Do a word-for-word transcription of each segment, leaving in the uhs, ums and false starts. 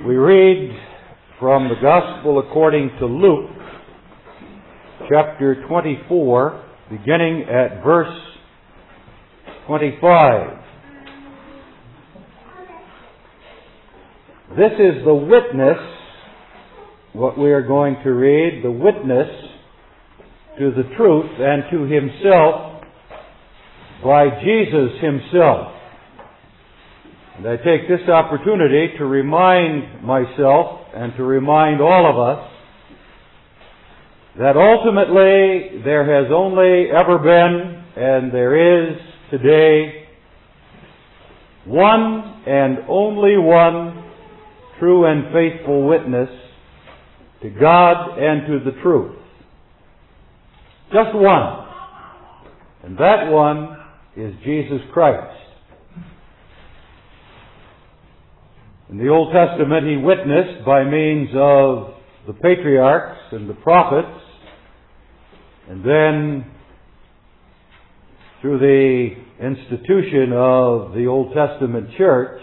We read from the Gospel according to Luke, chapter twenty-four, beginning at verse twenty-five. This is the witness, what we are going to read, the witness to the truth and to himself by Jesus himself. And I take this opportunity to remind myself and to remind all of us that ultimately there has only ever been and there is today one and only one true and faithful witness to God and to the truth. Just one. And that one is Jesus Christ. In the Old Testament, he witnessed by means of the patriarchs and the prophets, and then through the institution of the Old Testament church,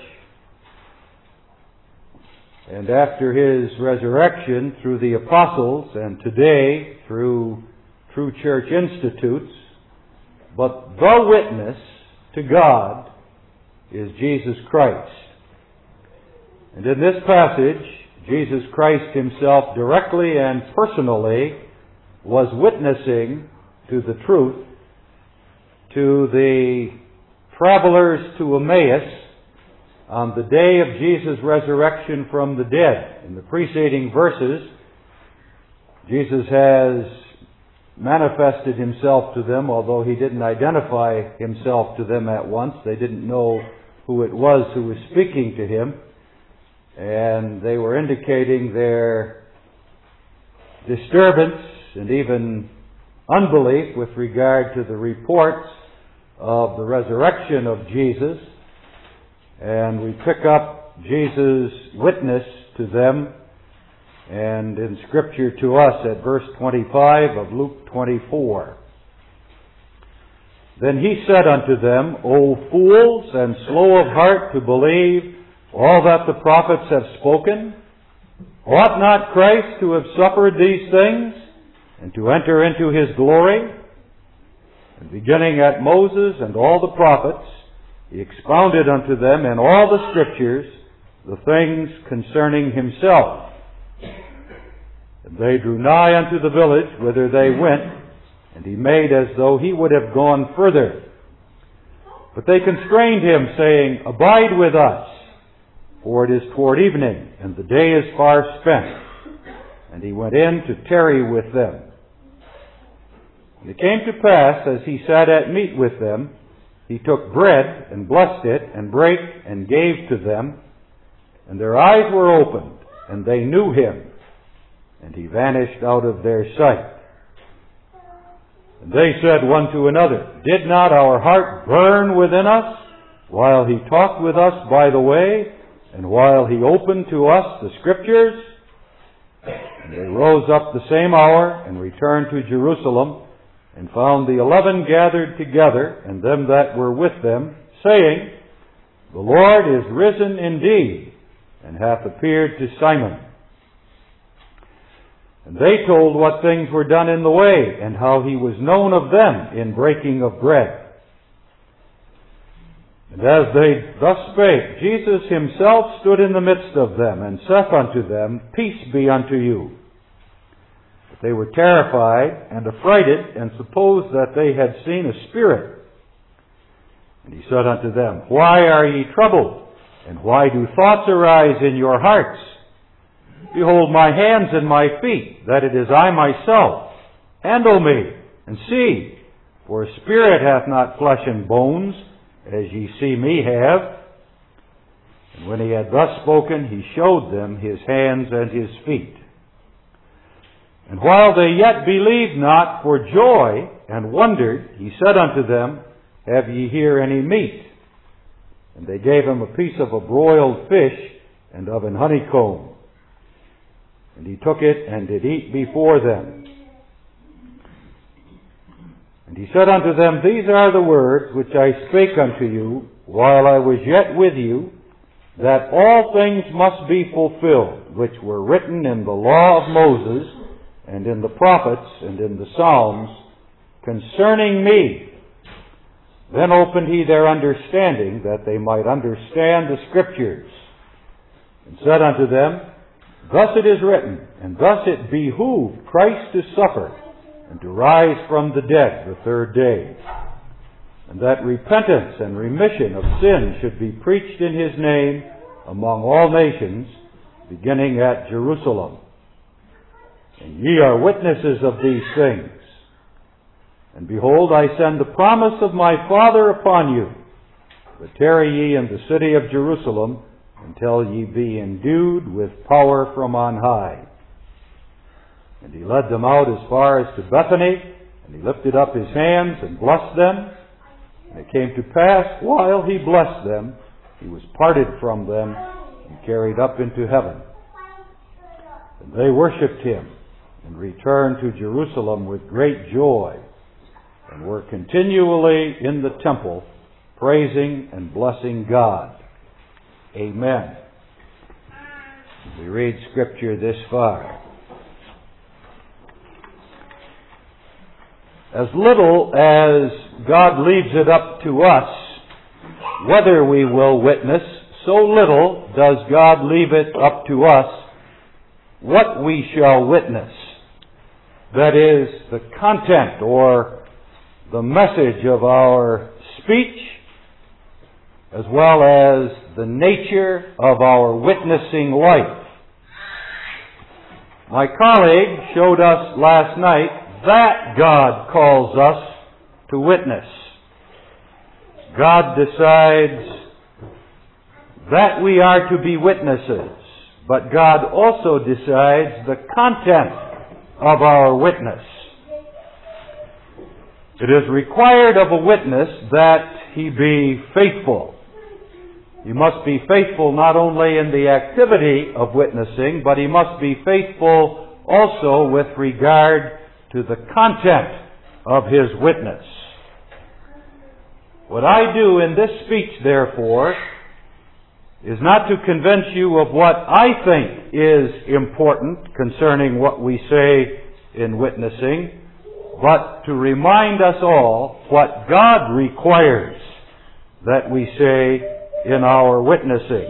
and after his resurrection through the apostles, and today through true church institutes. But the witness to God is Jesus Christ. And in this passage, Jesus Christ himself directly and personally was witnessing to the truth to the travelers to Emmaus on the day of Jesus' resurrection from the dead. In the preceding verses, Jesus has manifested himself to them, although he didn't identify himself to them at once. They didn't know who it was who was speaking to him. And they were indicating their disturbance and even unbelief with regard to the reports of the resurrection of Jesus. And we pick up Jesus' witness to them and in Scripture to us at verse twenty-five of Luke twenty-four. Then he said unto them, O fools, and slow of heart to believe all that the prophets have spoken? Ought not Christ to have suffered these things, and to enter into his glory? And beginning at Moses and all the prophets, he expounded unto them in all the Scriptures the things concerning himself. And they drew nigh unto the village whither they went, and he made as though he would have gone further. But they constrained him, saying, Abide with us, for it is toward evening, and the day is far spent. And he went in to tarry with them. And it came to pass, as he sat at meat with them, he took bread, and blessed it, and brake, and gave to them. And their eyes were opened, and they knew him, and he vanished out of their sight. And they said one to another, Did not our heart burn within us, while he talked with us by the way, and while he opened to us the Scriptures? And they rose up the same hour, and returned to Jerusalem, and found the eleven gathered together, and them that were with them, saying, The Lord is risen indeed, and hath appeared to Simon. And they told what things were done in the way, and how he was known of them in breaking of bread. And as they thus spake, Jesus himself stood in the midst of them, and saith unto them, Peace be unto you. But they were terrified and affrighted, and supposed that they had seen a spirit. And he said unto them, Why are ye troubled? And why do thoughts arise in your hearts? Behold my hands and my feet, that it is I myself. Handle me, and see, for a spirit hath not flesh and bones, as ye see me have. And when he had thus spoken, he showed them his hands and his feet. And while they yet believed not for joy, and wondered, he said unto them, Have ye here any meat? And they gave him a piece of a broiled fish, and of an honeycomb. And he took it, and did eat before them. And he said unto them, These are the words which I spake unto you while I was yet with you, that all things must be fulfilled, which were written in the law of Moses, and in the prophets, and in the Psalms, concerning me. Then opened he their understanding, that they might understand the Scriptures, and said unto them, Thus it is written, and thus it behooved Christ to suffer, and to rise from the dead the third day, and that repentance and remission of sin should be preached in his name among all nations, beginning at Jerusalem. And ye are witnesses of these things. And behold, I send the promise of my Father upon you. But tarry ye in the city of Jerusalem until ye be endued with power from on high. And he led them out as far as to Bethany, and he lifted up his hands and blessed them. And it came to pass, while he blessed them, he was parted from them and carried up into heaven. And they worshipped him and returned to Jerusalem with great joy, and were continually in the temple, praising and blessing God. Amen. We read Scripture this far. As little as God leaves it up to us whether we will witness, so little does God leave it up to us what we shall witness. That is, the content or the message of our speech, as well as the nature of our witnessing life. My colleague showed us last night that God calls us to witness. God decides that we are to be witnesses, but God also decides the content of our witness. It is required of a witness that he be faithful. He must be faithful not only in the activity of witnessing, but he must be faithful also with regard to the content of his witness. What I do in this speech, therefore, is not to convince you of what I think is important concerning what we say in witnessing, but to remind us all what God requires that we say in our witnessing.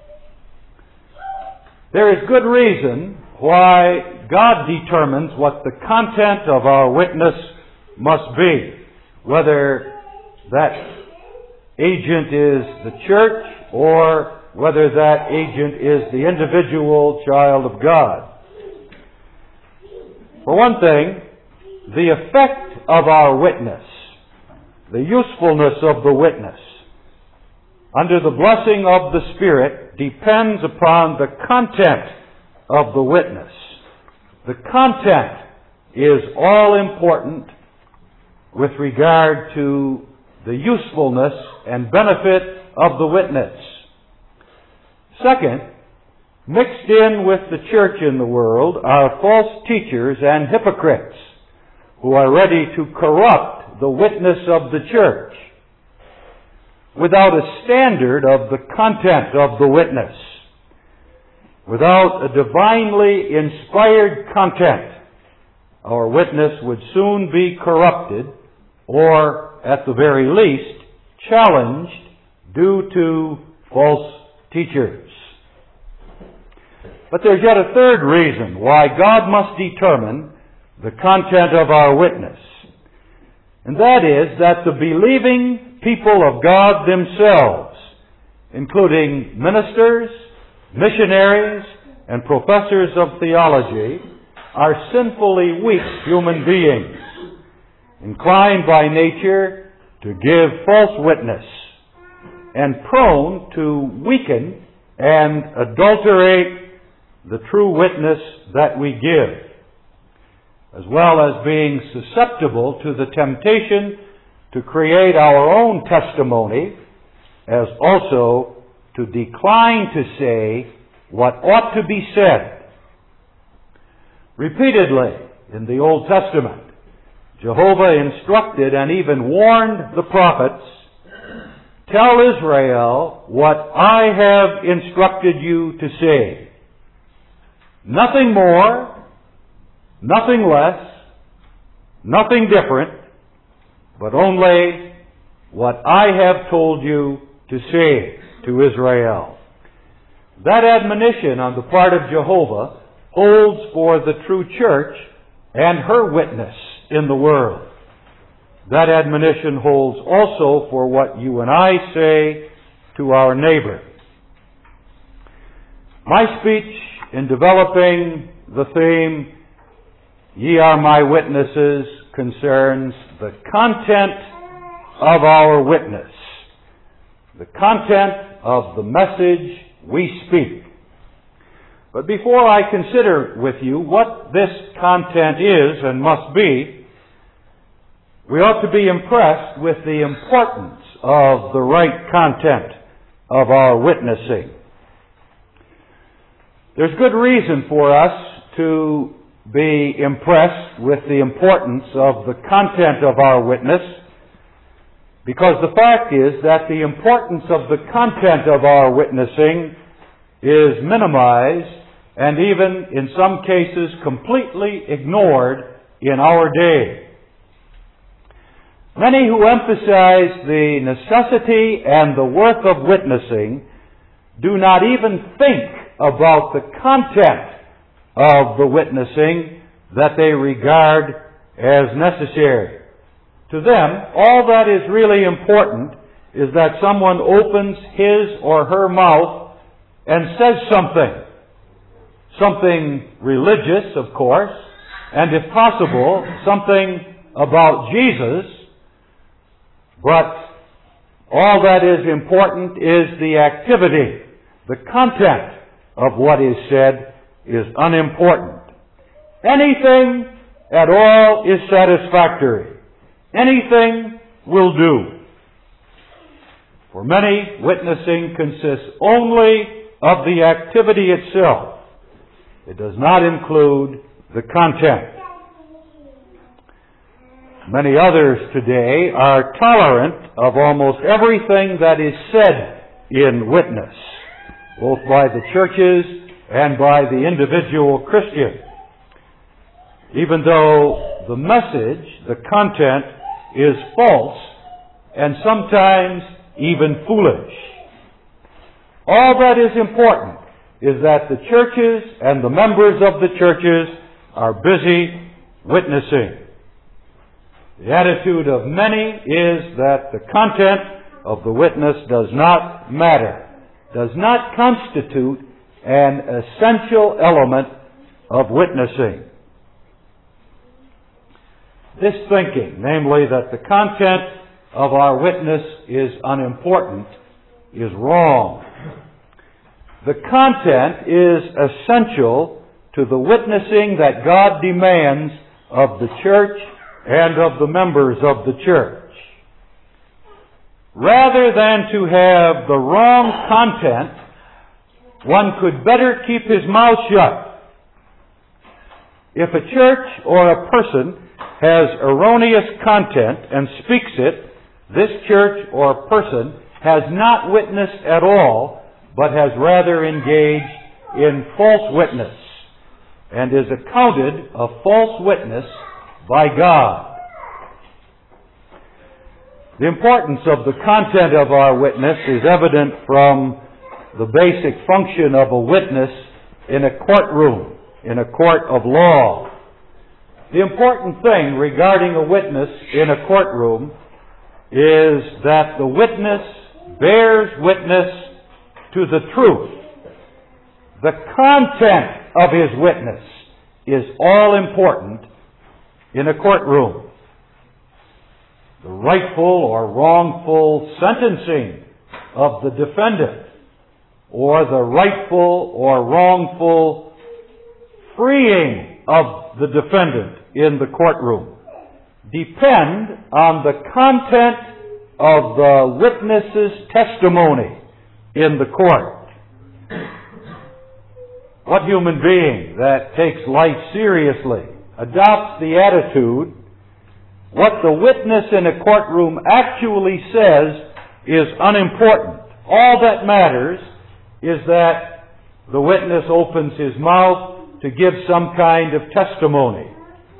There is good reason why God determines what the content of our witness must be, whether that agent is the church or whether that agent is the individual child of God. For one thing, the effect of our witness, the usefulness of the witness, under the blessing of the Spirit, depends upon the content of the witness. The content is all important with regard to the usefulness and benefit of the witness. Second, mixed in with the church in the world are false teachers and hypocrites who are ready to corrupt the witness of the church without a standard of the content of the witness. Without a divinely inspired content, our witness would soon be corrupted, or, at the very least, challenged due to false teachers. But there's yet a third reason why God must determine the content of our witness. And that is that the believing people of God themselves, including ministers, missionaries, and professors of theology, are sinfully weak human beings, inclined by nature to give false witness, and prone to weaken and adulterate the true witness that we give, as well as being susceptible to the temptation to create our own testimony, as also to decline to say what ought to be said. Repeatedly in the Old Testament, Jehovah instructed and even warned the prophets tell Israel what I have instructed you to say. Nothing more, nothing less, nothing different, but only what I have told you to say to Israel. That admonition on the part of Jehovah holds for the true church and her witness in the world. That admonition holds also for what you and I say to our neighbor. My speech in developing the theme, "Ye are my witnesses," concerns the content of our witness, the content of the message we speak. But before I consider with you what this content is and must be, we ought to be impressed with the importance of the right content of our witnessing. There's good reason for us to be impressed with the importance of the content of our witness, because the fact is that the importance of the content of our witnessing is minimized and even in some cases completely ignored in our day. Many who emphasize the necessity and the worth of witnessing do not even think about the content of the witnessing that they regard as necessary. To them, all that is really important is that someone opens his or her mouth and says something. Something religious, of course, and if possible, something about Jesus. But all that is important is the activity. The content of what is said is unimportant. Anything at all is satisfactory. Anything will do. For many, witnessing consists only of the activity itself. It does not include the content. Many others today are tolerant of almost everything that is said in witness, both by the churches and by the individual Christian, even though the message, the content, is false and sometimes even foolish. All that is important is that the churches and the members of the churches are busy witnessing. The attitude of many is that the content of the witness does not matter, does not constitute an essential element of witnessing. This thinking, namely that the content of our witness is unimportant, is wrong. The content is essential to the witnessing that God demands of the church and of the members of the church. Rather than to have the wrong content, one could better keep his mouth shut. If a church or a person has erroneous content and speaks it, this church or person has not witnessed at all, but has rather engaged in false witness, and is accounted a false witness by God. The importance of the content of our witness is evident from the basic function of a witness in a courtroom, in a court of law. The important thing regarding a witness in a courtroom is that the witness bears witness to the truth. The content of his witness is all important in a courtroom. The rightful or wrongful sentencing of the defendant, or the rightful or wrongful freeing of the defendant in the courtroom, depend on the content of the witness's testimony in the court. What human being that takes life seriously adopts the attitude, what the witness in a courtroom actually says is unimportant. All that matters is that the witness opens his mouth to give some kind of testimony.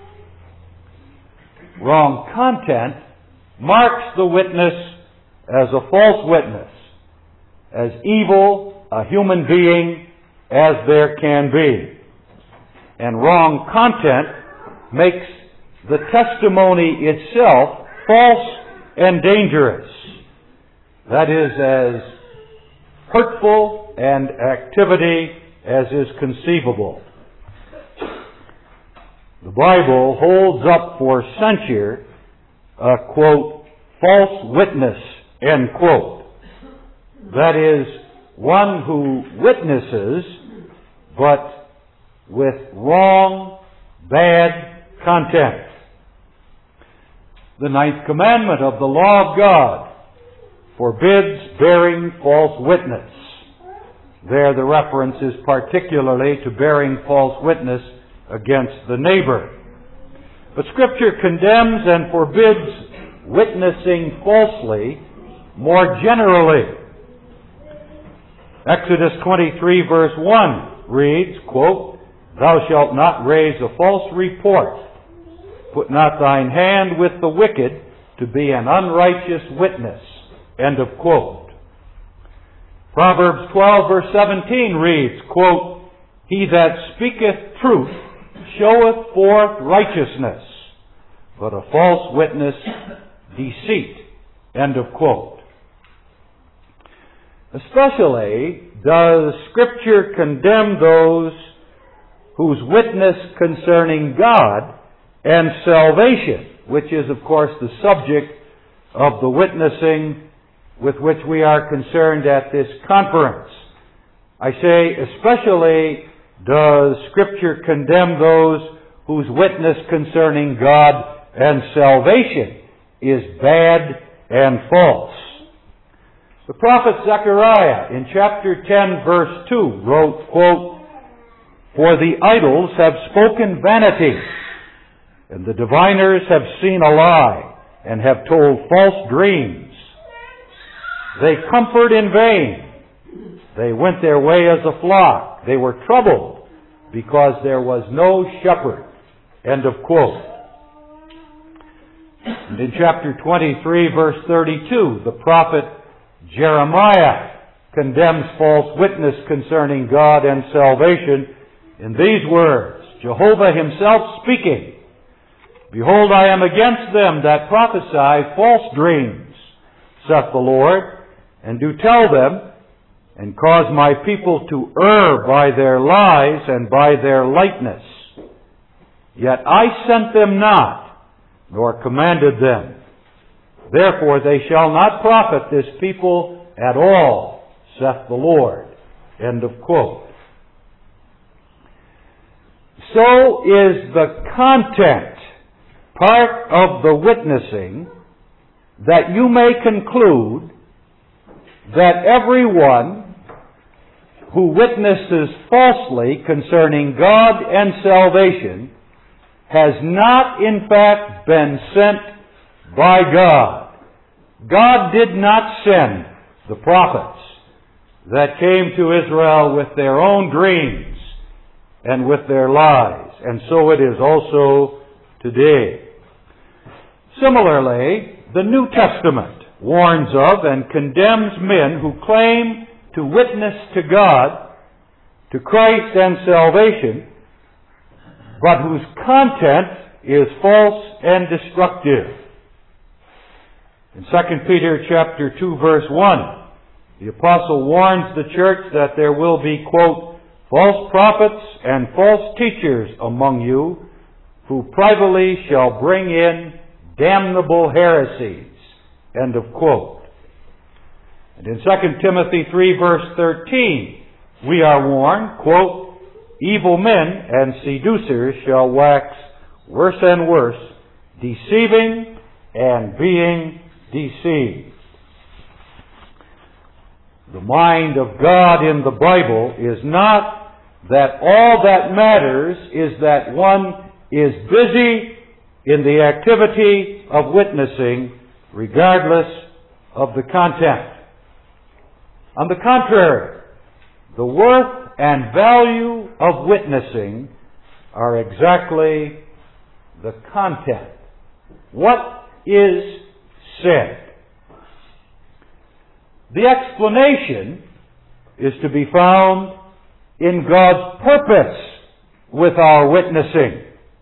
Wrong content marks the witness as a false witness, as evil a human being as there can be. And wrong content makes the testimony itself false and dangerous. That is, as hurtful an activity as is conceivable. The Bible holds up for censure a, quote, false witness, end quote. That is, one who witnesses, but with wrong, bad content. The ninth commandment of the law of God forbids bearing false witness. There the reference is particularly to bearing false witness against the neighbor. But Scripture condemns and forbids witnessing falsely more generally. Exodus twenty-three verse one reads, quote, "Thou shalt not raise a false report. Put not thine hand with the wicked to be an unrighteous witness." End of quote. Proverbs twelve verse seventeen reads, quote, "He that speaketh truth showeth forth righteousness, but a false witness deceit." End of quote. Especially does Scripture condemn those whose witness concerning God and salvation, which is, of course, the subject of the witnessing with which we are concerned at this conference. I say, especially does Scripture condemn those whose witness concerning God and salvation is bad and false. The prophet Zechariah in chapter ten verse two wrote, quote, "For the idols have spoken vanity, and the diviners have seen a lie, and have told false dreams. They comfort in vain. They went their way as a flock. They were troubled because there was no shepherd." End of quote. And in chapter twenty-three verse thirty-two, the prophet Jeremiah condemns false witness concerning God and salvation in these words, Jehovah himself speaking, "Behold, I am against them that prophesy false dreams, saith the Lord, and do tell them, and cause my people to err by their lies and by their lightness. Yet I sent them not, nor commanded them. Therefore they shall not profit this people at all, saith the Lord." End of quote. So is the content part of the witnessing that you may conclude that everyone who witnesses falsely concerning God and salvation has not in fact been sent by God. God did not send the prophets that came to Israel with their own dreams and with their lies, and so it is also today. Similarly, the New Testament warns of and condemns men who claim to witness to God, to Christ and salvation, but whose content is false and destructive. In Second Peter chapter two verse one, the apostle warns the church that there will be, quote, "false prophets and false teachers among you, who privately shall bring in damnable heresies." End of quote. And in Second Timothy three verse thirteen, we are warned, quote, "Evil men and seducers shall wax worse and worse, deceiving and being deceived." The mind of God in the Bible is not that all that matters is that one is busy in the activity of witnessing regardless of the content. On the contrary, the worth and value of witnessing are exactly the content. What is said? The explanation is to be found in God's purpose with our witnessing.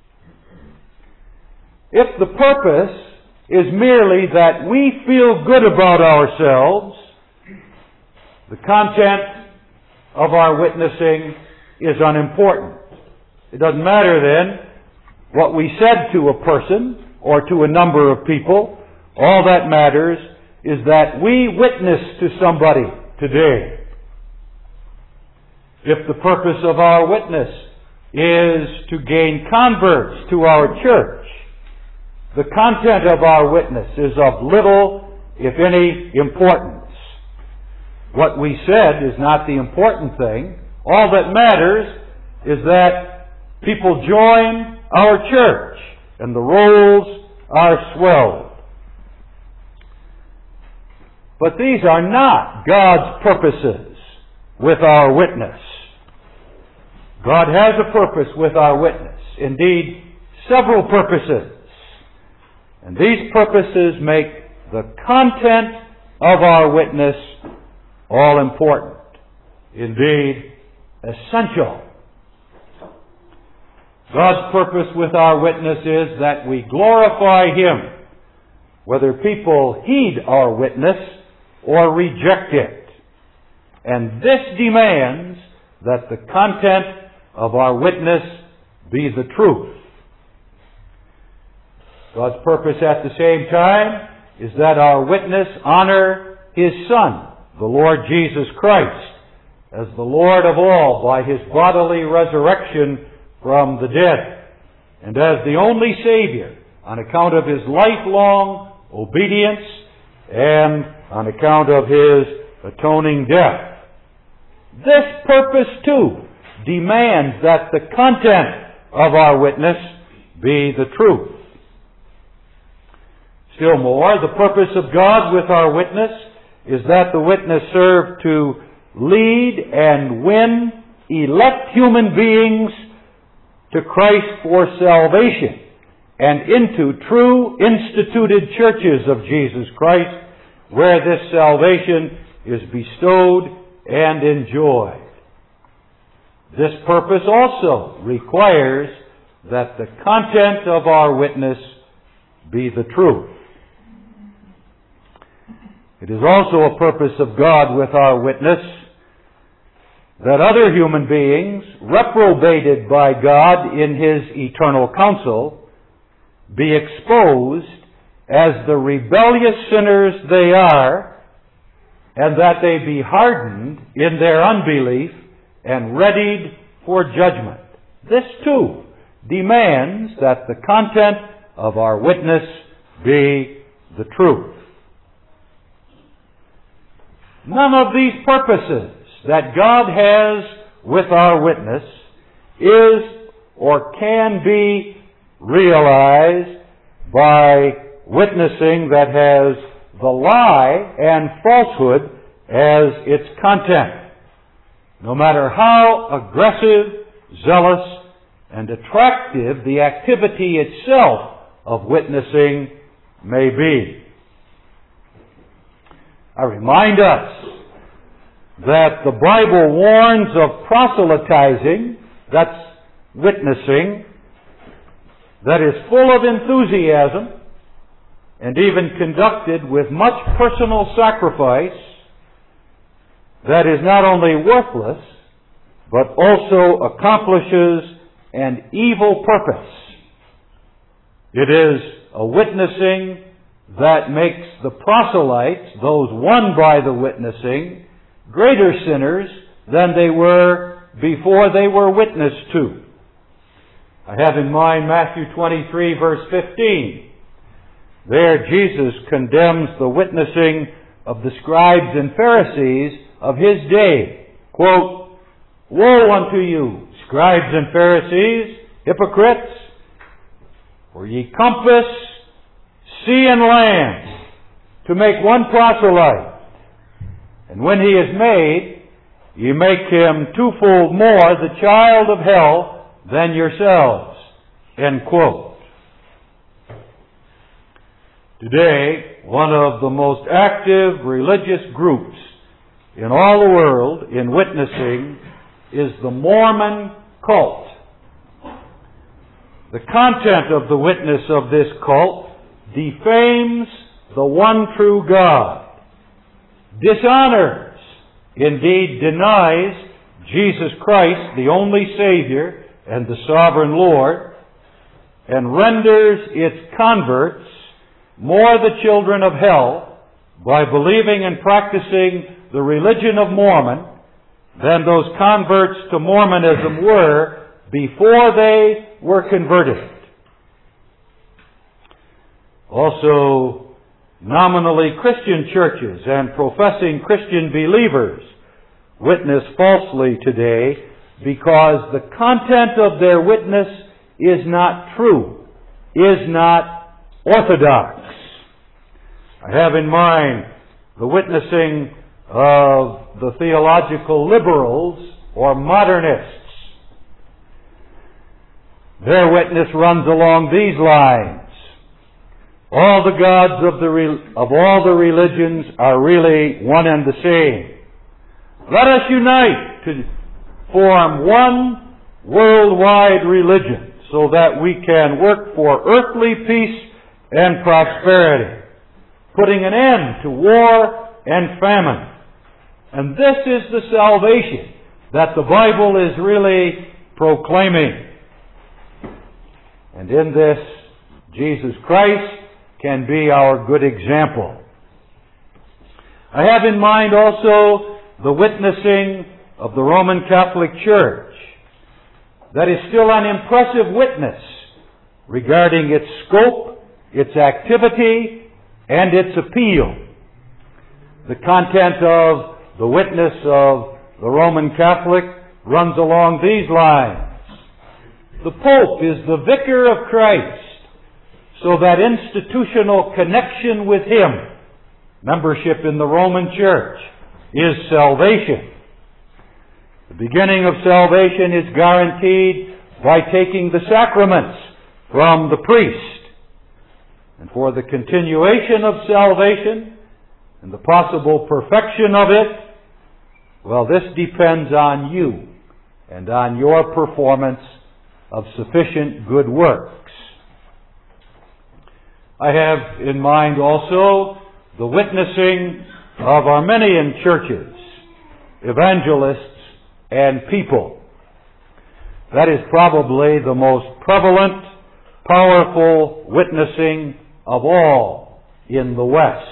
If the purpose is merely that we feel good about ourselves, the content of our witnessing is unimportant. It doesn't matter then what we said to a person or to a number of people. All that matters is that we witness to somebody today. If the purpose of our witness is to gain converts to our church, the content of our witness is of little, if any, importance. What we said is not the important thing. All that matters is that people join our church and the rolls are swelled. But these are not God's purposes with our witness. God has a purpose with our witness. Indeed, several purposes. And these purposes make the content of our witness all important. Indeed, essential. God's purpose with our witness is that we glorify Him, whether people heed our witness or reject it. And this demands that the content of our witness be the truth. God's purpose at the same time is that our witness honor His Son, the Lord Jesus Christ, as the Lord of all by His bodily resurrection from the dead, and as the only Savior on account of His lifelong obedience and on account of His atoning death. This purpose, too, demands that the content of our witness be the truth. Still more, the purpose of God with our witness is that the witness serve to lead and win elect human beings to Christ for salvation and into true instituted churches of Jesus Christ, where this salvation is bestowed and enjoyed. This purpose also requires that the content of our witness be the truth. It is also a purpose of God with our witness that other human beings, reprobated by God in His eternal counsel, be exposed as the rebellious sinners they are, and that they be hardened in their unbelief and readied for judgment. This too demands that the content of our witness be the truth. None of these purposes that God has with our witness is or can be realized by witnessing that has the lie and falsehood as its content, no matter how aggressive, zealous, and attractive the activity itself of witnessing may be. I remind us that the Bible warns of proselytizing, that's witnessing, that is full of enthusiasm and even conducted with much personal sacrifice, that is not only worthless, but also accomplishes an evil purpose. It is a witnessing that makes the proselytes, those won by the witnessing, greater sinners than they were before they were witnessed to. I have in mind Matthew twenty-three, verse fifteen. There Jesus condemns the witnessing of the scribes and Pharisees of His day. Quote, "Woe unto you, scribes and Pharisees, hypocrites! For ye compass sea and land to make one proselyte. And when he is made, ye make him twofold more the child of hell than yourselves. End quote. Today, one of the most active religious groups in all the world in witnessing is the Mormon cult. The content of the witness of this cult defames the one true God, dishonors, indeed denies Jesus Christ, the only Savior and the sovereign Lord, and renders its converts more the children of hell by believing and practicing the religion of Mormon than those converts to Mormonism were before they were converted. Also, nominally Christian churches and professing Christian believers witness falsely today because the content of their witness is not true, is not orthodox. I have in mind the witnessing of the theological liberals or modernists. Their witness runs along these lines. All the gods of, the re- of all the religions are really one and the same. Let us unite to form one worldwide religion so that we can work for earthly peace and prosperity, putting an end to war and famine. And this is the salvation that the Bible is really proclaiming. And in this, Jesus Christ can be our good example. I have in mind also the witnessing of the Roman Catholic Church. That is still an impressive witness regarding its scope, its activity, and its appeal. The content of the witness of the Roman Catholic runs along these lines. The Pope is the vicar of Christ, so that institutional connection with Him, membership in the Roman Church, is salvation. The beginning of salvation is guaranteed by taking the sacraments from the priest. And for the continuation of salvation and the possible perfection of it, well, this depends on you and on your performance of sufficient good works. I have in mind also the witnessing of Armenian churches, evangelists, and people. That is probably the most prevalent, powerful witnessing of all in the West.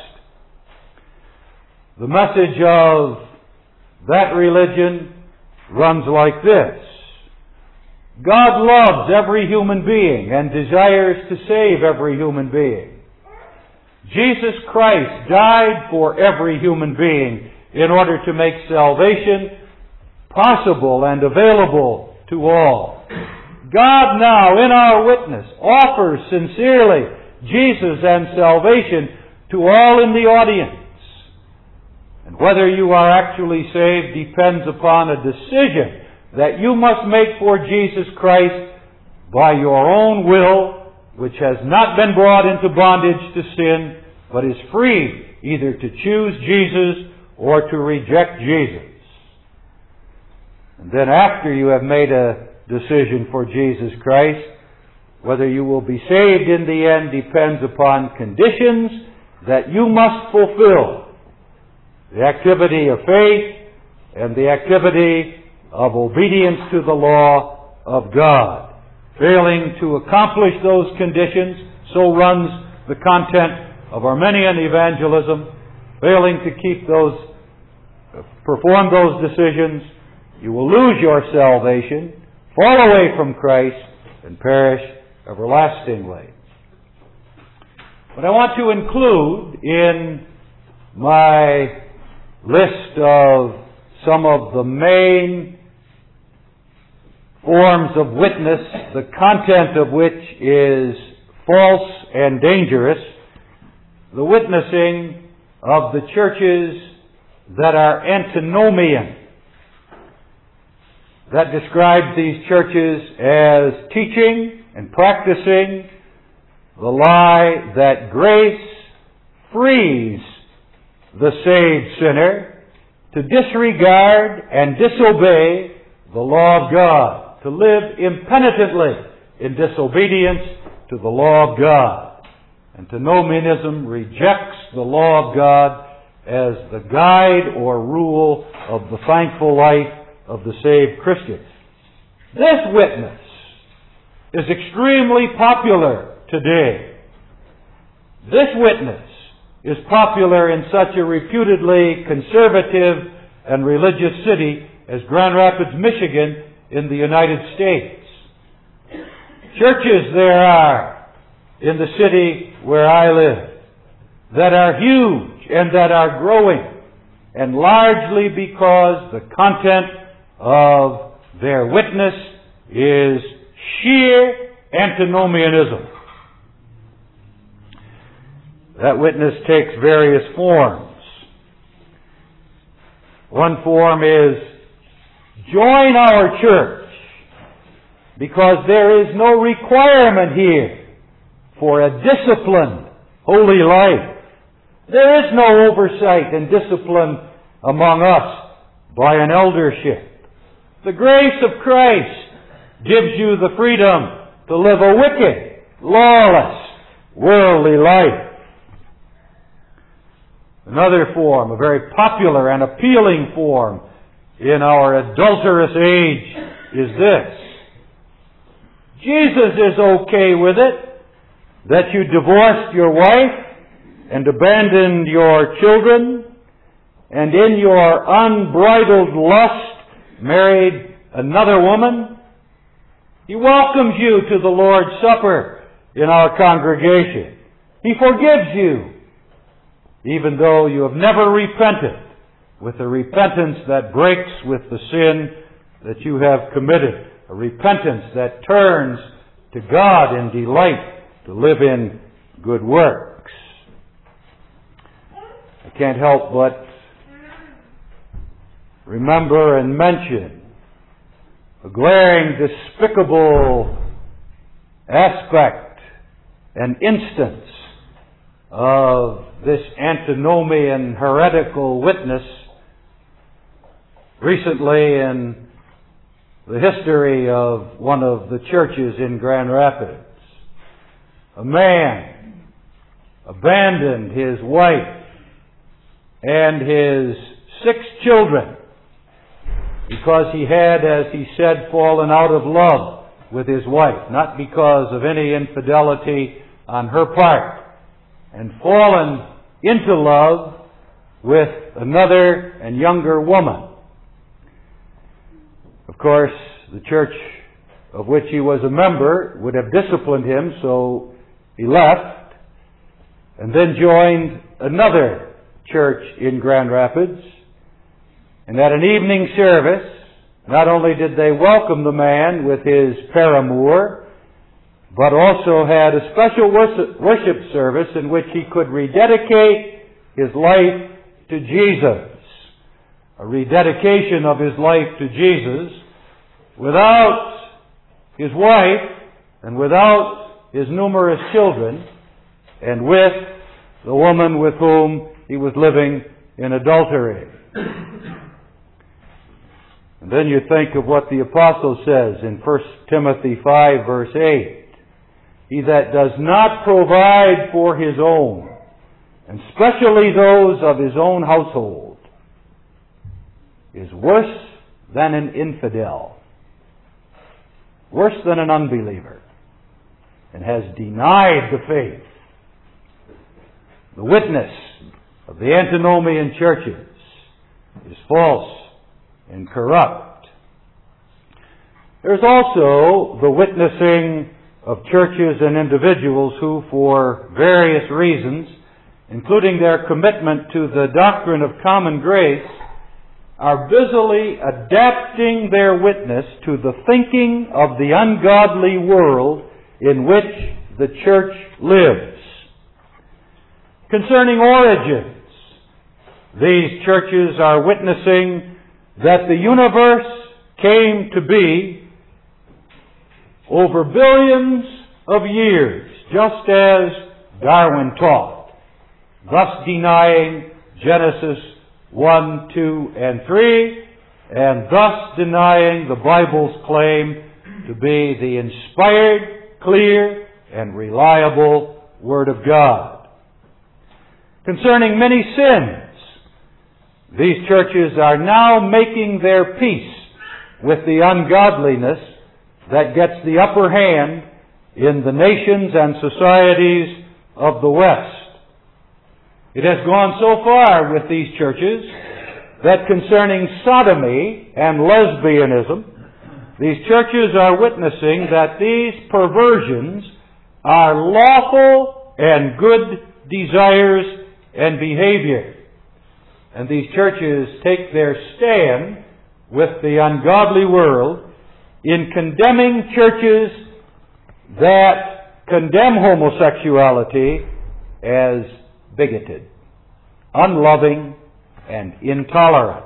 The message of that religion runs like this. God loves every human being and desires to save every human being. Jesus Christ died for every human being in order to make salvation possible and available to all. God now, in our witness, offers sincerely Jesus and salvation to all in the audience. And whether you are actually saved depends upon a decision that you must make for Jesus Christ by your own will, which has not been brought into bondage to sin, but is free either to choose Jesus or to reject Jesus. And then after you have made a decision for Jesus Christ, whether you will be saved in the end depends upon conditions that you must fulfill. The activity of faith and the activity of obedience to the law of God. Failing to accomplish those conditions, so runs the content of Armenian evangelism. Failing to keep those, perform those decisions, you will lose your salvation, fall away from Christ, and perish everlastingly. But I want to include in my list of some of the main forms of witness, the content of which is false and dangerous, the witnessing of the churches that are antinomian. That describes these churches as teaching and practicing the lie that grace frees the saved sinner to disregard and disobey the law of God, to live impenitently in disobedience to the law of God. Antinomianism rejects the law of God as the guide or rule of the thankful life of the saved Christian. This witness is extremely popular today. This witness is popular in such a reputedly conservative and religious city as Grand Rapids, Michigan, in the United States. Churches there are in the city where I live that are huge and that are growing, and largely because the content of their witness is sheer antinomianism. That witness takes various forms. One form is, join our church, because there is no requirement here for a disciplined, holy life. There is no oversight and discipline among us by an eldership. The grace of Christ gives you the freedom to live a wicked, lawless, worldly life. Another form, a very popular and appealing form in our adulterous age, is this. Jesus is okay with it that you divorced your wife and abandoned your children and in your unbridled lust married another woman. He welcomes you to the Lord's Supper in our congregation. He forgives you, even though you have never repented with a repentance that breaks with the sin that you have committed, a repentance that turns to God in delight to live in good works. I can't help but remember and mention a glaring, despicable aspect and instance of this antinomian heretical witness recently in the history of one of the churches in Grand Rapids. A man abandoned his wife and his six children because he had, as he said, fallen out of love with his wife, not because of any infidelity on her part, and fallen into love with another and younger woman. Of course, the church of which he was a member would have disciplined him, so he left and then joined another church in Grand Rapids. And at an evening service, not only did they welcome the man with his paramour, but also had a special worship service in which he could rededicate his life to Jesus. A rededication of his life to Jesus without his wife and without his numerous children and with the woman with whom he was living in adultery. And then you think of what the apostle says in First Timothy five verse eight. He that does not provide for his own, and especially those of his own household, is worse than an infidel, worse than an unbeliever, and has denied the faith. The witness of the antinomian churches is false and corrupt. There's also the witnessing of churches and individuals who, for various reasons, including their commitment to the doctrine of common grace, are busily adapting their witness to the thinking of the ungodly world in which the church lives. Concerning origins These churches are witnessing that the universe came to be over billions of years, just as Darwin taught, thus denying Genesis one, two, and three, and thus denying the Bible's claim to be the inspired, clear, and reliable Word of God. Concerning many sins, these churches are now making their peace with the ungodliness that gets the upper hand in the nations and societies of the West. It has gone so far with these churches that concerning sodomy and lesbianism, these churches are witnessing that these perversions are lawful and good desires and behavior. And these churches take their stand with the ungodly world in condemning churches that condemn homosexuality as bigoted, unloving, and intolerant.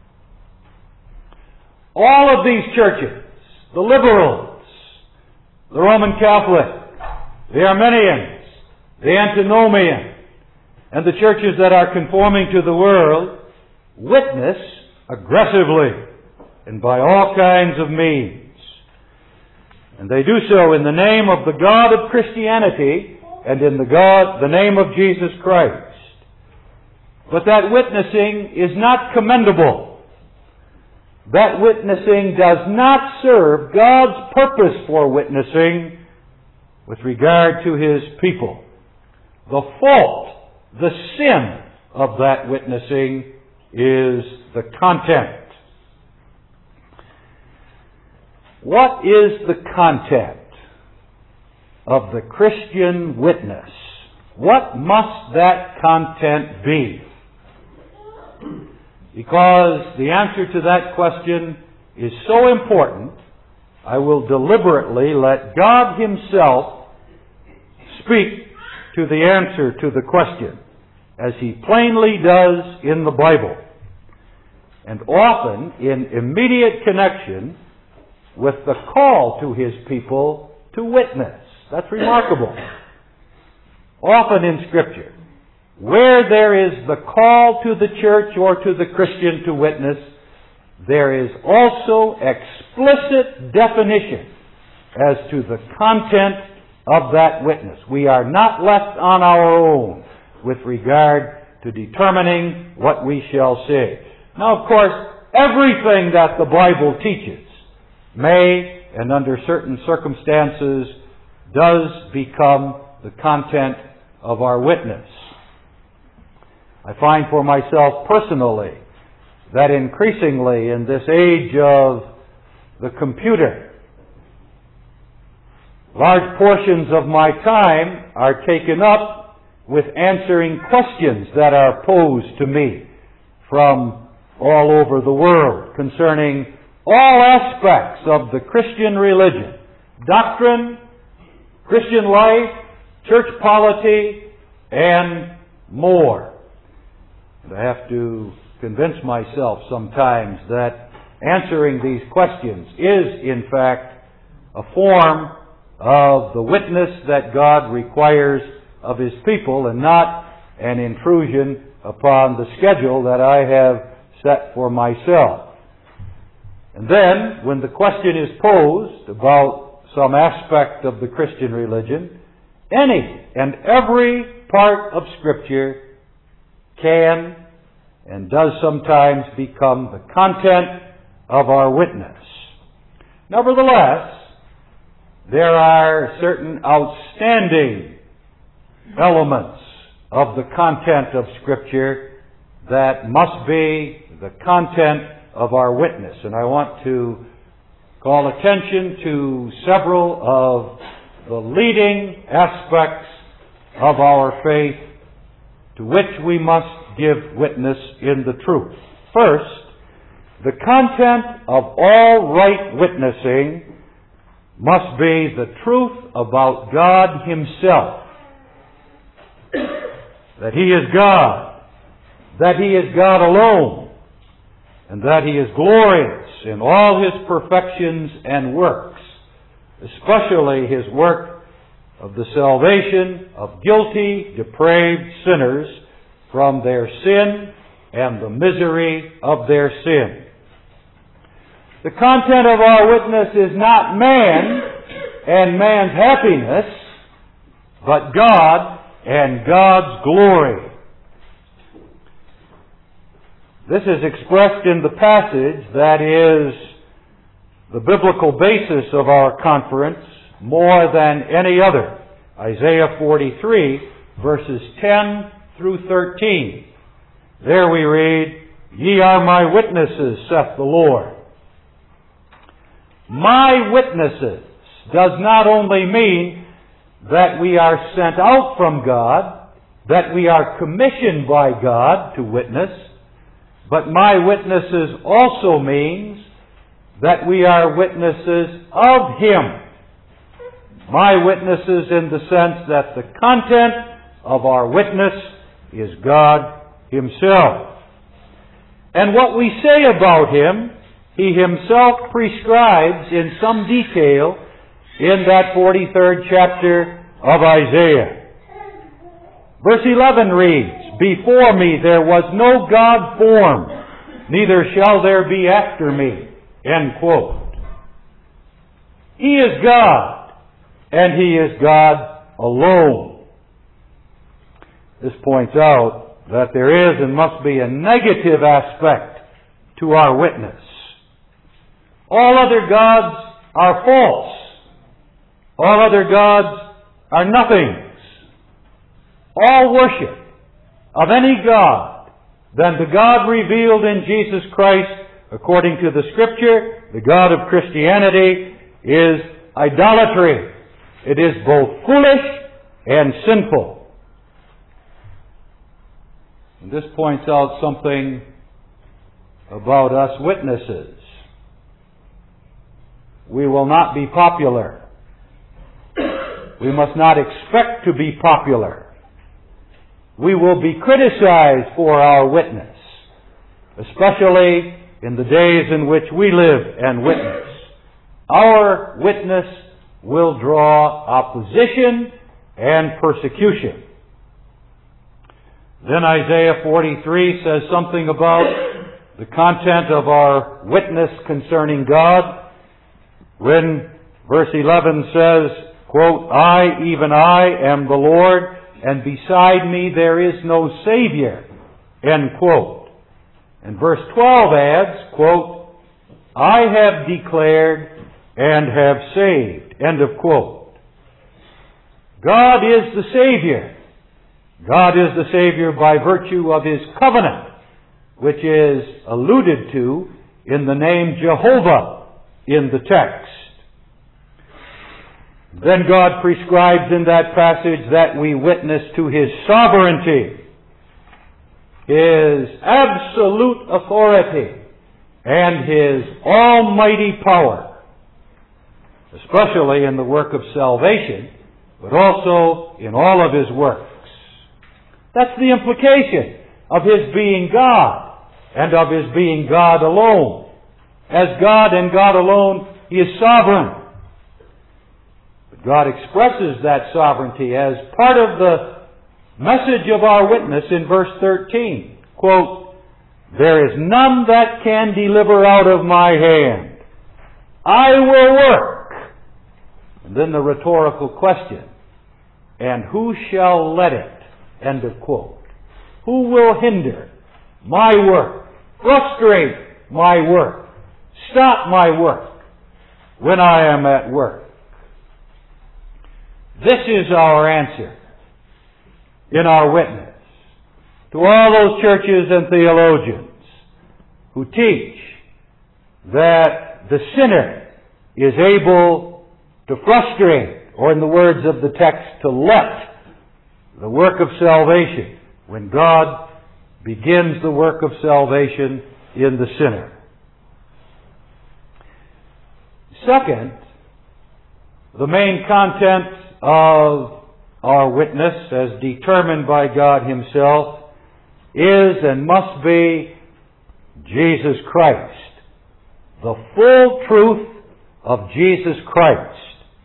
All of these churches, the liberals, the Roman Catholic, the Arminians, the Antinomian, and the churches that are conforming to the world, witness aggressively and by all kinds of means. And they do so in the name of the God of Christianity and in the God, the name of Jesus Christ. But that witnessing is not commendable. That witnessing does not serve God's purpose for witnessing with regard to His people. The fault, the sin of that witnessing is the content. What is the content of the Christian witness? What must that content be? Because the answer to that question is so important, I will deliberately let God Himself speak to the answer to the question, as He plainly does in the Bible, and often in immediate connection with the call to His people to witness. That's remarkable. Often in Scripture, where there is the call to the church or to the Christian to witness, there is also explicit definition as to the content of that witness. We are not left on our own with regard to determining what we shall say. Now, of course, everything that the Bible teaches may, and under certain circumstances, does become the content of our witness. I find for myself personally that increasingly in this age of the computer, large portions of my time are taken up with answering questions that are posed to me from all over the world concerning all aspects of the Christian religion, doctrine, Christian life, church polity, and more. And I have to convince myself sometimes that answering these questions is, in fact, a form of the witness that God requires of His people and not an intrusion upon the schedule that I have set for myself. And then, when the question is posed about some aspect of the Christian religion, any and every part of Scripture can and does sometimes become the content of our witness. Nevertheless, there are certain outstanding elements of the content of Scripture that must be the content of our witness. And I want to call attention to several of the leading aspects of our faith to which we must give witness in the truth. First, the content of all right witnessing must be the truth about God Himself. That He is God, that He is God alone, and that He is glorious in all His perfections and works, especially His work of the salvation of guilty, depraved sinners from their sin and the misery of their sin. The content of our witness is not man and man's happiness, but God and God's glory. This is expressed in the passage that is the biblical basis of our conference more than any other. Isaiah forty-three, verses ten through thirteen. There we read, "Ye are my witnesses, saith the Lord." My witnesses does not only mean that we are sent out from God, that we are commissioned by God to witness, but my witnesses also means that we are witnesses of Him. My witnesses in the sense that the content of our witness is God Himself. And what we say about Him, He Himself prescribes in some detail in that forty-third chapter of Isaiah. Verse eleven reads, "Before me there was no God formed, neither shall there be after me." End quote. He is God, and He is God alone. This points out that there is and must be a negative aspect to our witness. All other gods are false. All other gods are nothings. All worship of any god than the God revealed in Jesus Christ, according to the Scripture, the God of Christianity, is idolatry. It is both foolish and sinful. And this points out something about us witnesses. We will not be popular. We must not expect to be popular. We will be criticized for our witness, especially in the days in which we live and witness. Our witness will draw opposition and persecution. Then Isaiah forty-three says something about the content of our witness concerning God, when verse eleven says, quote, "I, even I, am the Lord, and beside me there is no Savior," end quote. And verse twelve adds, quote, "I have declared and have saved," end of quote. God is the Savior. God is the Savior by virtue of His covenant, which is alluded to in the name Jehovah in the text. Then God prescribes in that passage that we witness to His sovereignty, His absolute authority, and His almighty power, especially in the work of salvation, but also in all of His works. That's the implication of His being God and of His being God alone. As God and God alone, He is sovereign. But God expresses that sovereignty as part of the message of our witness in verse thirteen. Quote, "There is none that can deliver out of my hand. I will work." And then the rhetorical question, "And who shall let it?" End of quote. Who will hinder my work, frustrate my work, stop my work when I am at work? This is our answer in our witness to all those churches and theologians who teach that the sinner is able to frustrate, or in the words of the text, to let the work of salvation when God begins the work of salvation in the sinner. Second, the main content of our witness, as determined by God Himself, is and must be Jesus Christ. The full truth of Jesus Christ.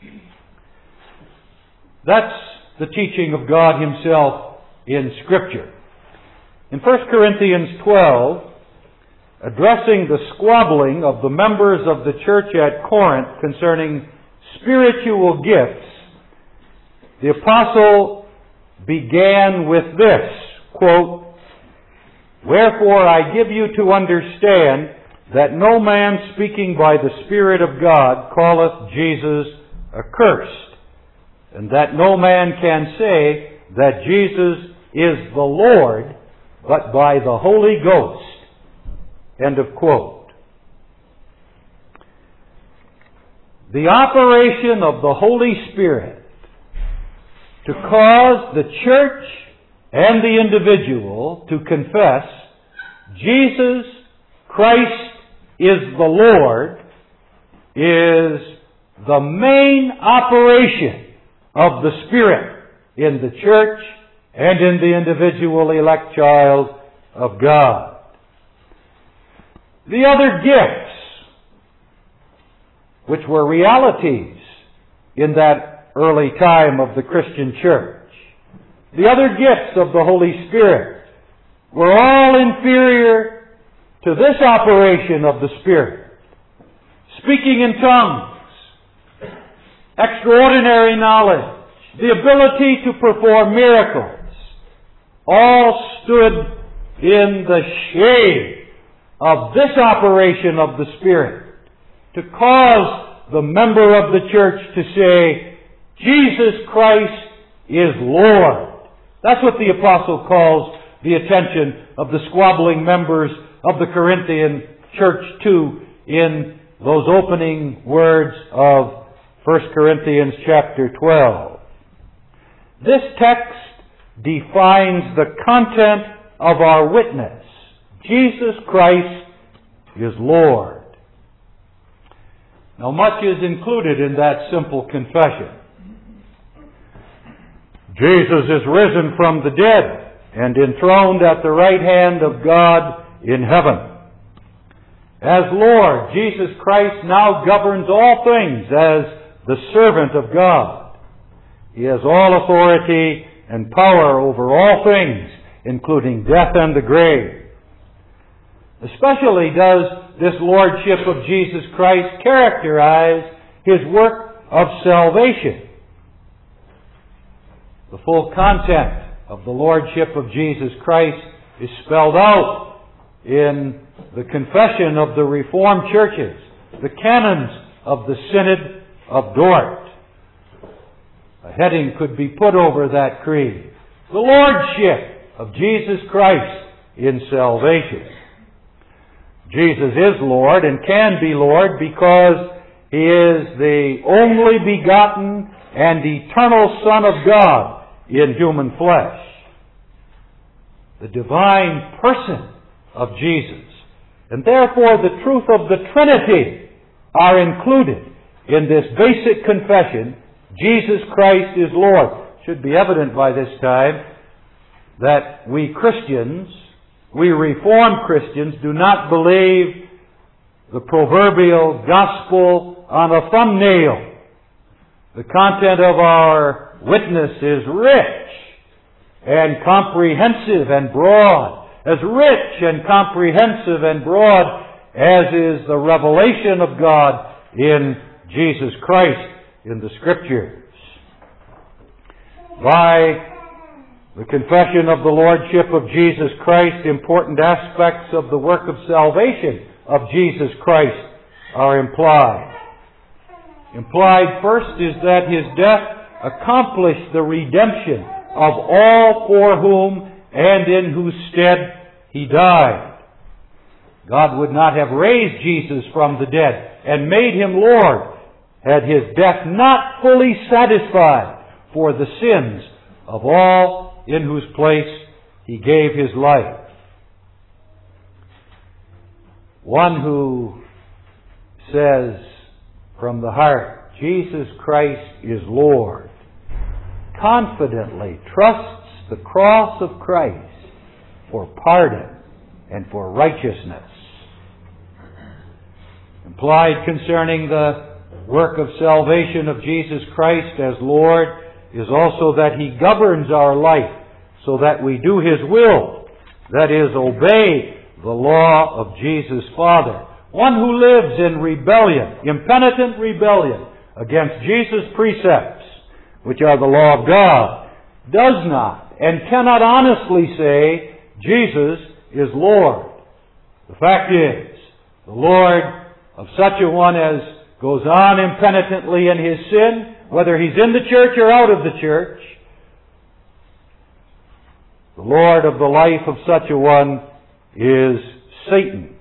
That's the teaching of God Himself in Scripture. In First Corinthians twelve, addressing the squabbling of the members of the church at Corinth concerning spiritual gifts, the apostle began with this, quote, "Wherefore I give you to understand that no man speaking by the Spirit of God calleth Jesus accursed, and that no man can say that Jesus is the Lord, but by the Holy Ghost." End of quote. The operation of the Holy Spirit to cause the church and the individual to confess Jesus Christ is the Lord is the main operation of the Spirit in the church and in the individual elect child of God. The other gifts, which were realities in that early time of the Christian church, the other gifts of the Holy Spirit were all inferior to this operation of the Spirit. Speaking in tongues, extraordinary knowledge, the ability to perform miracles, all stood in the shade of this operation of the Spirit to cause the member of the church to say, Jesus Christ is Lord. That's what the apostle calls the attention of the squabbling members of the Corinthian church to in those opening words of First Corinthians chapter twelve. This text defines the content of our witness. Jesus Christ is Lord. Now much is included in that simple confession. Jesus is risen from the dead and enthroned at the right hand of God in heaven. As Lord, Jesus Christ now governs all things as the servant of God. He has all authority and power over all things, including death and the grave. Especially does this lordship of Jesus Christ characterize His work of salvation. The full content of the lordship of Jesus Christ is spelled out in the confession of the Reformed churches, the canons of the Synod of Dort. A heading could be put over that creed. The lordship of Jesus Christ in salvation. Jesus is Lord and can be Lord because He is the only begotten and eternal Son of God in human flesh. The divine person of Jesus, and therefore the truth of the Trinity, are included in this basic confession, Jesus Christ is Lord. It should be evident by this time that we Christians, we Reformed Christians, do not believe the proverbial gospel on a thumbnail. The content of our witness is rich and comprehensive and broad, as rich and comprehensive and broad as is the revelation of God in Jesus Christ in the Scriptures. By the confession of the Lordship of Jesus Christ, important aspects of the work of salvation of Jesus Christ are implied. Implied first is that His death accomplished the redemption of all for whom and in whose stead He died. God would not have raised Jesus from the dead and made Him Lord had His death not fully satisfied for the sins of all in whose place He gave His life. One who says from the heart, Jesus Christ is Lord, confidently trusts the cross of Christ for pardon and for righteousness. Implied concerning the work of salvation of Jesus Christ as Lord is also that He governs our life so that we do His will, that is, obey the law of Jesus Father. One who lives in rebellion, impenitent rebellion against Jesus' precepts, which are the law of God, does not and cannot honestly say, Jesus is Lord. The fact is, the Lord of such a one as goes on impenitently in his sin, whether he's in the church or out of the church, the Lord of the life of such a one is Satan.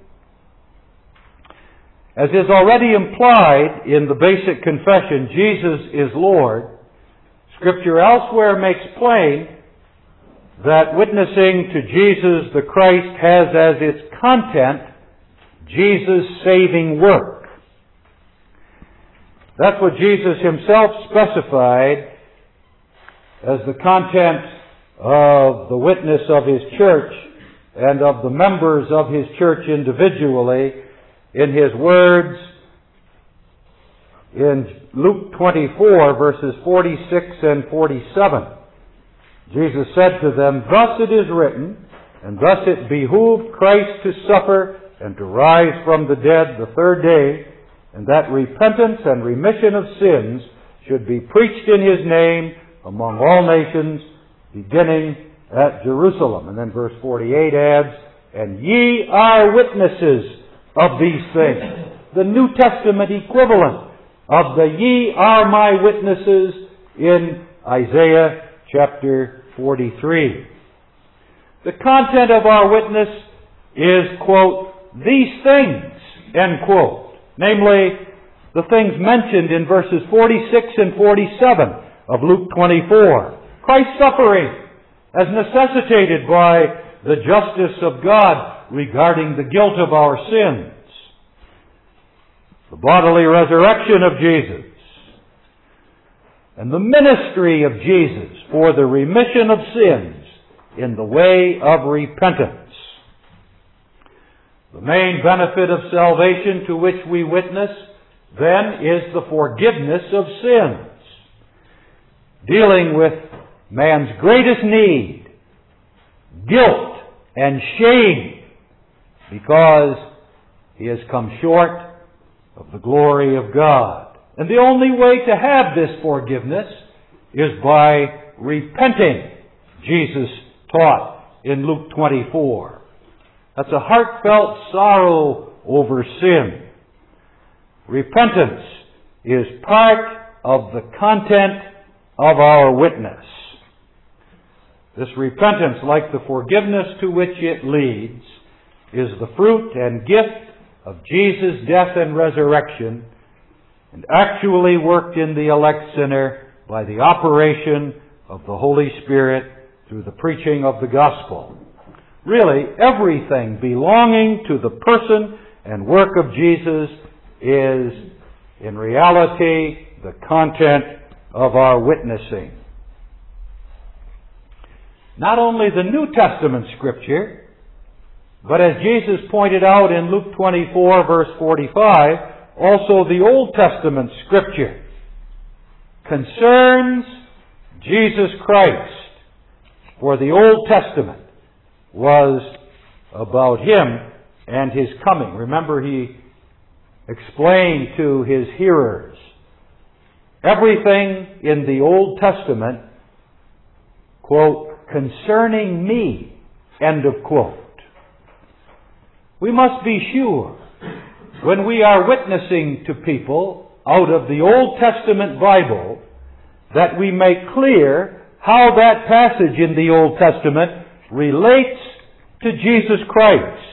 As is already implied in the basic confession, Jesus is Lord, Scripture elsewhere makes plain that witnessing to Jesus the Christ has as its content Jesus' saving work. That's what Jesus Himself specified as the content of the witness of His church and of the members of His church individually in His words in Luke twenty-four, verses forty-six and forty-seven. Jesus said to them, "Thus it is written, and thus it behooved Christ to suffer and to rise from the dead the third day, and that repentance and remission of sins should be preached in His name among all nations, beginning at Jerusalem." And then verse forty-eight adds, "And ye are witnesses of these things." The New Testament equivalent of the "ye are my witnesses" in Isaiah chapter forty-three. The content of our witness is, quote, "these things," end quote. Namely, the things mentioned in verses forty-six and forty-seven of Luke twenty-four. Christ's suffering as necessitated by the justice of God regarding the guilt of our sins. The bodily resurrection of Jesus. And the ministry of Jesus for the remission of sins in the way of repentance. The main benefit of salvation to which we witness, then, is the forgiveness of sins. Dealing with man's greatest need, guilt and shame, because he has come short of the glory of God. And the only way to have this forgiveness is by repenting, Jesus taught in Luke twenty-four. That's a heartfelt sorrow over sin. Repentance is part of the content of our witness. This repentance, like the forgiveness to which it leads, is the fruit and gift of Jesus' death and resurrection, and actually worked in the elect sinner by the operation of the Holy Spirit through the preaching of the gospel. Really, everything belonging to the person and work of Jesus is, in reality, the content of our witnessing. Not only the New Testament Scripture, but as Jesus pointed out in Luke twenty-four, verse forty-five, also the Old Testament Scripture concerns Jesus Christ. For the Old Testament was about Him and His coming. Remember, He explained to His hearers everything in the Old Testament, quote, "concerning me," end of quote. We must be sure, when we are witnessing to people out of the Old Testament Bible, that we make clear how that passage in the Old Testament relates to Jesus Christ.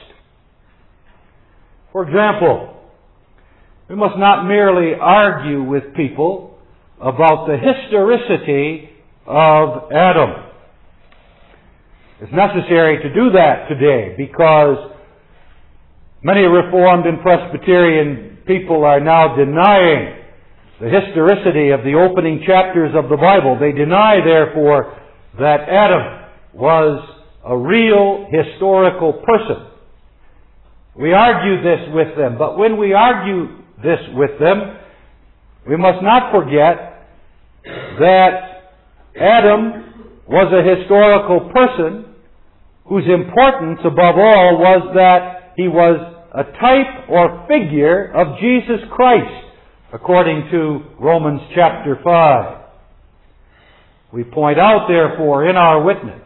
For example, we must not merely argue with people about the historicity of Adam. It's necessary to do that today because many Reformed and Presbyterian people are now denying the historicity of the opening chapters of the Bible. They deny, therefore, that Adam was a real historical person. We argue this with them, but when we argue this with them, we must not forget that Adam was a historical person whose importance above all was that he was a type or figure of Jesus Christ, according to Romans chapter five. We point out, therefore, in our witness,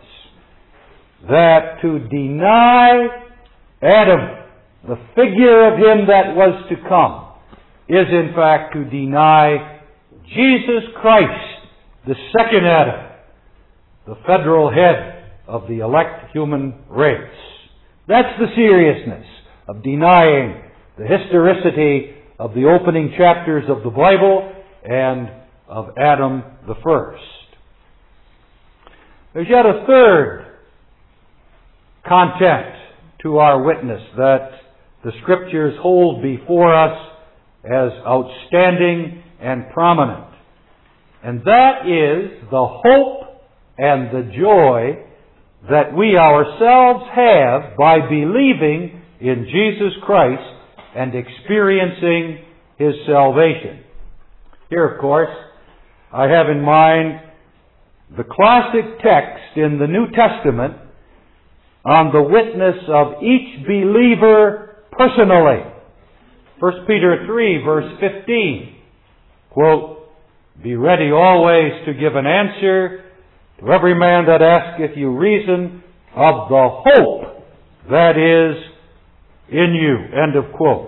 that to deny Adam, the figure of him that was to come, is in fact to deny Jesus Christ, the second Adam, the federal head of the elect human race. That's the seriousness of denying the historicity of the opening chapters of the Bible and of Adam the first. There's yet a third content to our witness that the Scriptures hold before us as outstanding and prominent. And that is the hope and the joy that we ourselves have by believing in Jesus Christ and experiencing His salvation. Here, of course, I have in mind the classic text in the New Testament on the witness of each believer personally. First Peter three, verse fifteen. Quote, "Be ready always to give an answer to every man that asketh you reason of the hope that is in you." End of quote.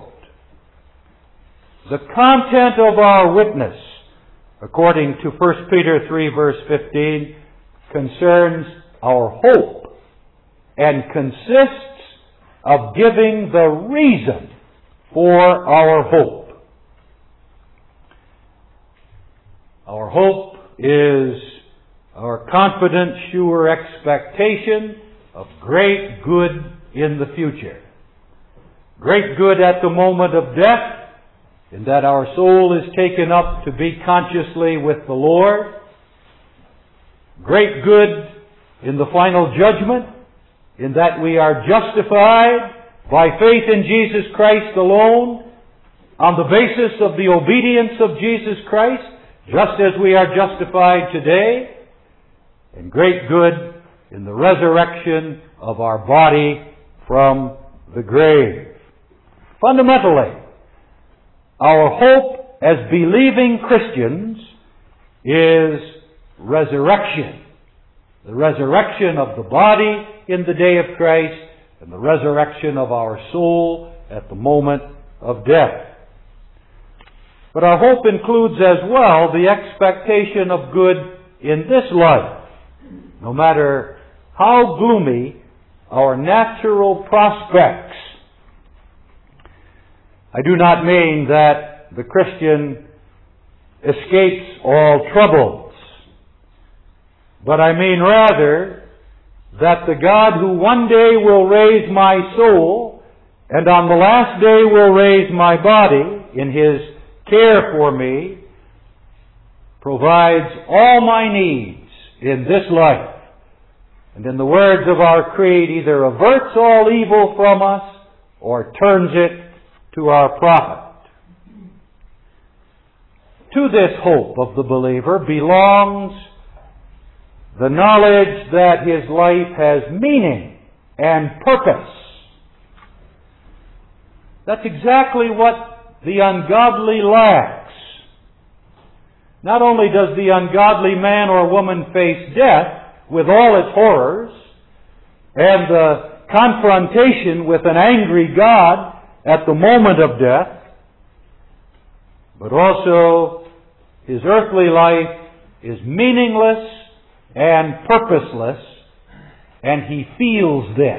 The content of our witness, according to First Peter three, verse fifteen, concerns our hope and consists of giving the reason for our hope. Our hope is our confident, sure expectation of great good in the future. Great good at the moment of death, in that our soul is taken up to be consciously with the Lord. Great good in the final judgment, in that we are justified by faith in Jesus Christ alone, on the basis of the obedience of Jesus Christ, just as we are justified today. And great good in the resurrection of our body from the grave. Fundamentally, our hope as believing Christians is resurrection. The resurrection of the body in the day of Christ and the resurrection of our soul at the moment of death. But our hope includes as well the expectation of good in this life, no matter how gloomy our natural prospects. I do not mean that the Christian escapes all troubles, but I mean rather that the God who one day will raise my soul and on the last day will raise my body in His care for me provides all my needs in this life, and in the words of our creed, either averts all evil from us or turns it to our profit. To this hope of the believer belongs the knowledge that his life has meaning and purpose. That's exactly what the ungodly lacks. Not only does the ungodly man or woman face death with all its horrors and the confrontation with an angry God at the moment of death, but also his earthly life is meaningless and purposeless, and he feels this.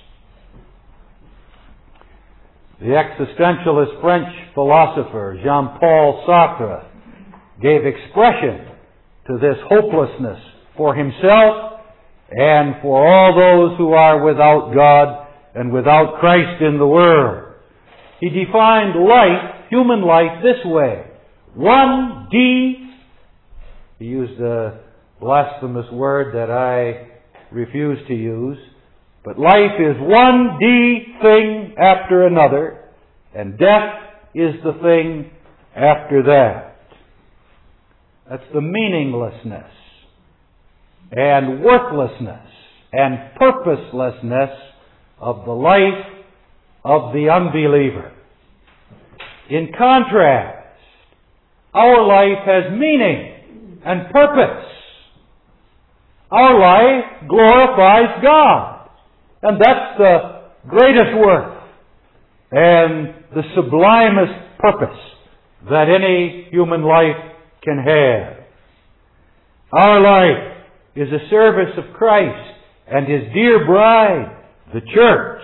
The existentialist French philosopher Jean-Paul Sartre gave expression to this hopelessness for himself and for all those who are without God and without Christ in the world. He defined life, human life, this way. one D, he used a blasphemous word that I refuse to use, But life is one D thing after another, and death is the thing after that. That's the meaninglessness and worthlessness and purposelessness of the life of the unbeliever. In contrast, our life has meaning and purpose. Our life glorifies God. And that's the greatest worth and the sublimest purpose that any human life can have. Our life is a service of Christ and His dear bride, the church.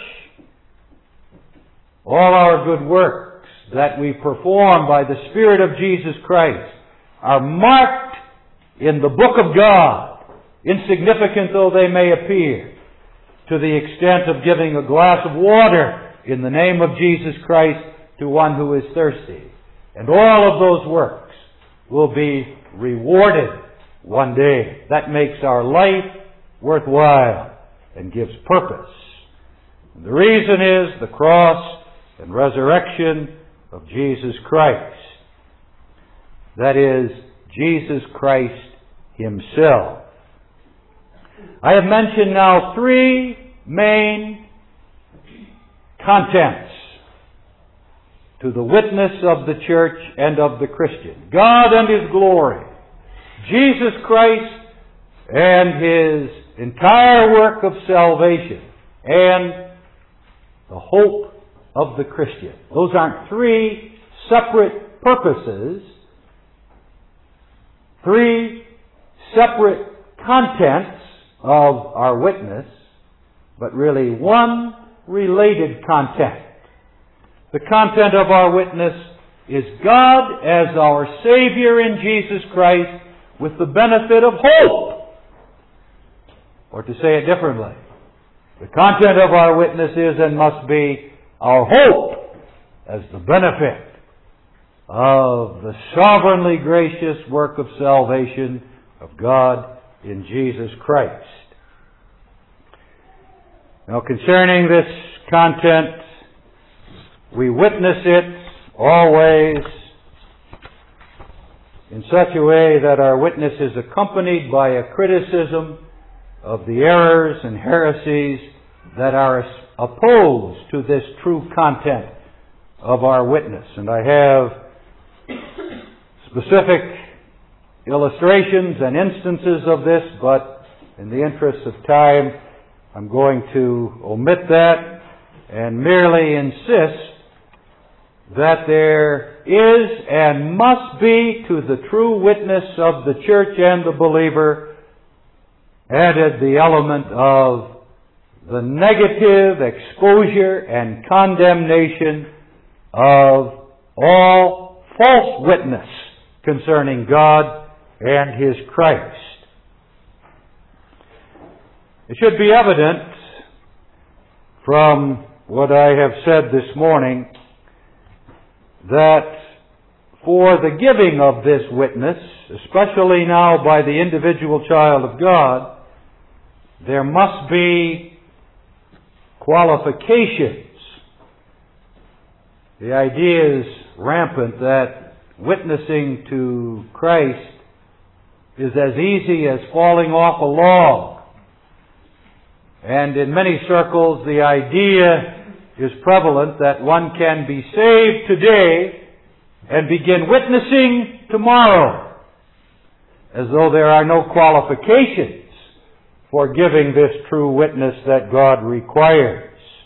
All our good works that we perform by the Spirit of Jesus Christ are marked in the book of God, insignificant though they may appear, to the extent of giving a glass of water in the name of Jesus Christ to one who is thirsty. And all of those works will be rewarded one day. That makes our life worthwhile and gives purpose. And the reason is the cross and resurrection of Jesus Christ. That is, Jesus Christ Himself. I have mentioned now three main contents to the witness of the church and of the Christian. God and His glory, Jesus Christ and His entire work of salvation, and the hope of the Christian. Those aren't three separate purposes, three separate contents of our witness, but really one related content. The content of our witness is God as our Savior in Jesus Christ with the benefit of hope. Or to say it differently, the content of our witness is and must be our hope as the benefit of the sovereignly gracious work of salvation of God in Jesus Christ. Now, concerning this content, we witness it always in such a way that our witness is accompanied by a criticism of the errors and heresies that are opposed to this true content of our witness. And I have specific illustrations and instances of this, but in the interest of time, I'm going to omit that and merely insist that there is and must be to the true witness of the church and the believer added the element of the negative exposure and condemnation of all false witness concerning God and His Christ. It should be evident from what I have said this morning that for the giving of this witness, especially now by the individual child of God, there must be qualifications. The idea is rampant that witnessing to Christ is as easy as falling off a log. And in many circles, the idea is prevalent that one can be saved today and begin witnessing tomorrow, as though there are no qualifications for giving this true witness that God requires.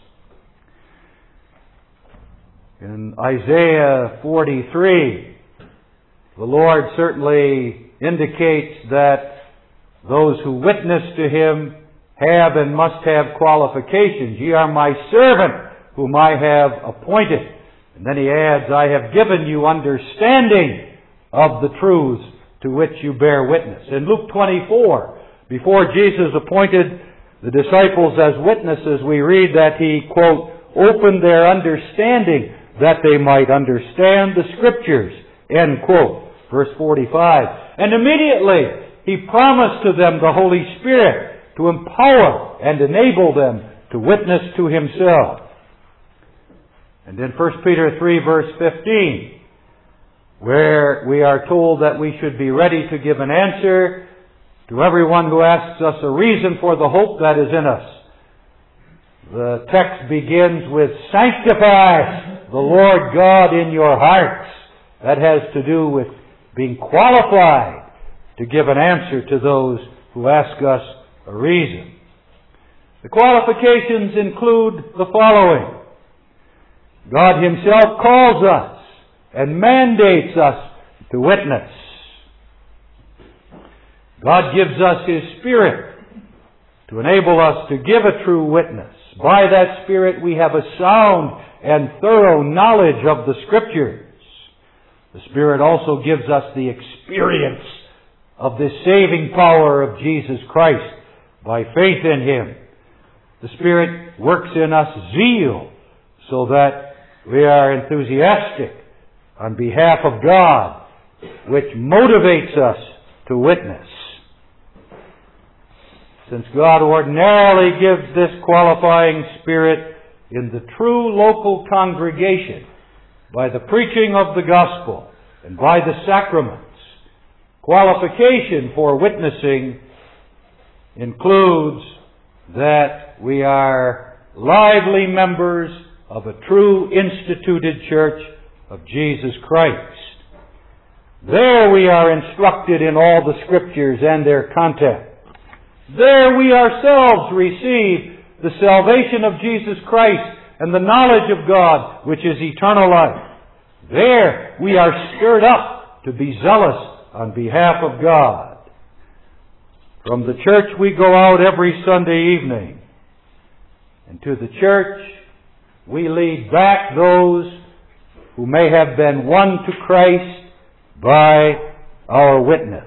In Isaiah forty-three, the Lord certainly indicates that those who witness to Him have and must have qualifications. Ye are my servant, whom I have appointed. And then He adds, I have given you understanding of the truths to which you bear witness. In Luke twenty-four, before Jesus appointed the disciples as witnesses, we read that He, quote, opened their understanding that they might understand the Scriptures, end quote. Verse forty-five. And immediately He promised to them the Holy Spirit to empower and enable them to witness to Himself. And in First Peter three verse fifteen, where we are told that we should be ready to give an answer to everyone who asks us a reason for the hope that is in us. The text begins with, sanctify the Lord God in your hearts. That has to do with being qualified to give an answer to those who ask us a reason. The qualifications include the following. God Himself calls us and mandates us to witness. God gives us His Spirit to enable us to give a true witness. By that Spirit we have a sound and thorough knowledge of the Scriptures. The Spirit also gives us the experience of the saving power of Jesus Christ by faith in Him. The Spirit works in us zeal so that we are enthusiastic on behalf of God, which motivates us to witness. Since God ordinarily gives this qualifying Spirit in the true local congregation by the preaching of the gospel and by the sacraments, qualification for witnessing includes that we are lively members of a true instituted church of Jesus Christ. There we are instructed in all the Scriptures and their content. There we ourselves receive the salvation of Jesus Christ and the knowledge of God, which is eternal life. There we are stirred up to be zealous on behalf of God. From the church we go out every Sunday evening, and to the church we lead back those who may have been won to Christ by our witness.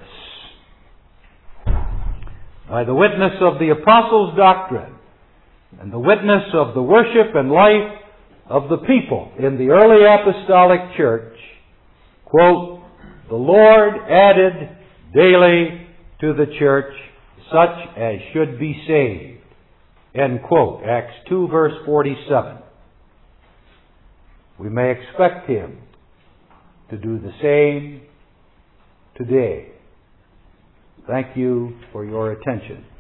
By the witness of the Apostles' doctrine and the witness of the worship and life of the people in the early apostolic church, quote, the Lord added daily to the church such as should be saved, end quote, Acts two verse forty-seven. We may expect Him to do the same today. Thank you for your attention.